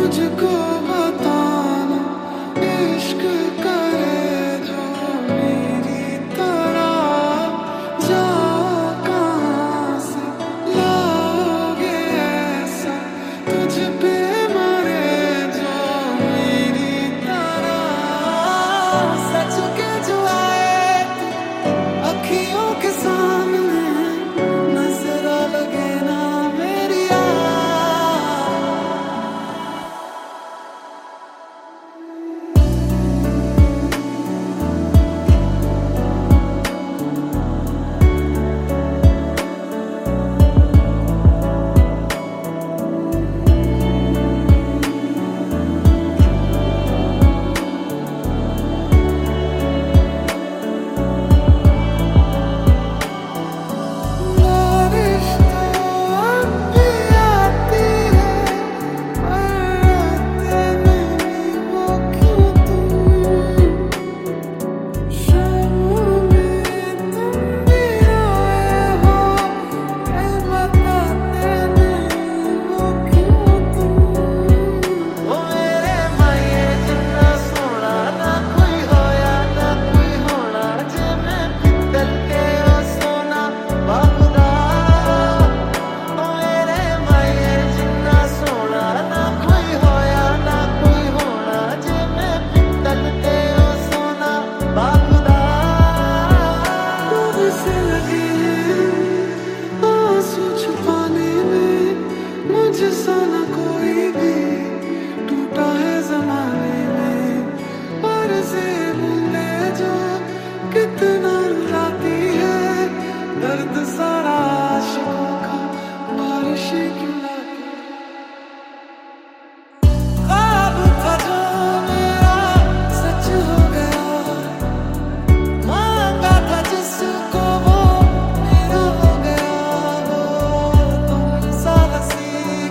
तुझको बताना इश्क करे जो मेरी तरह जा कहाँ से लाओगे ऐसा तुझ पे मरे जो मेरी तरह सच के जो आए तू अखियों के सामने नजर लगे ना मेरी मुझसा न कोई भी टूटा है ज़माने में पर से बूंदे जो कितना रुलाती है दर्द सारा आशिकों का बारिश क्यों लाती ख्वाब था जो मेरा सच हो गया मांगा था जिसको वो मेरा हो गया वो तुम सा हंसी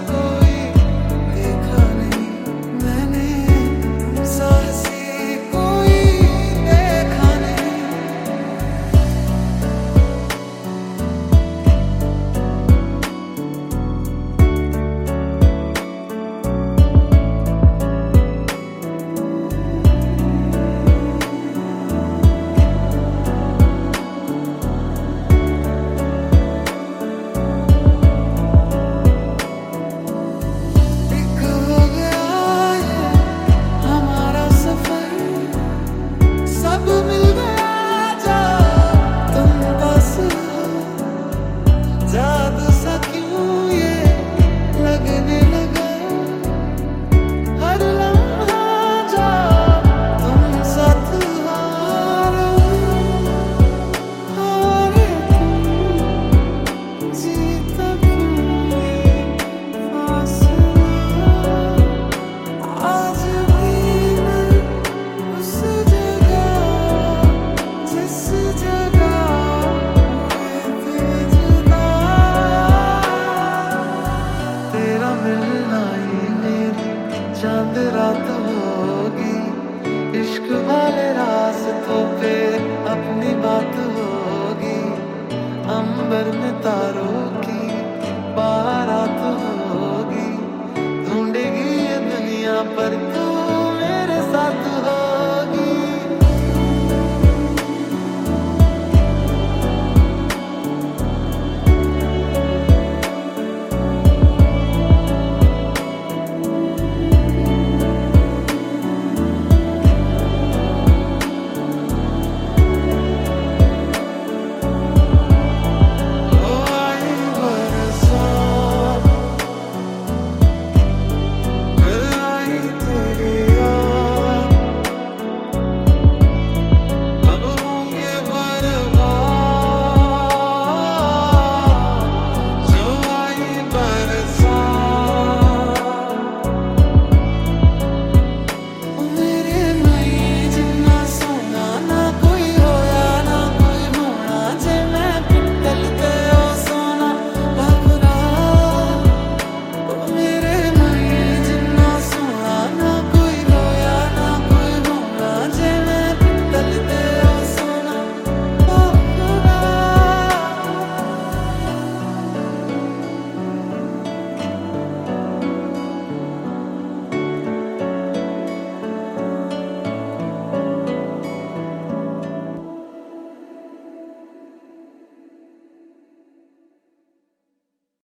चांद रात होगी इश्क वाले रास्तों पे अपनी बात होगी अंबर में तारों की बारात होगी ढूंढेगी ये दुनिया पर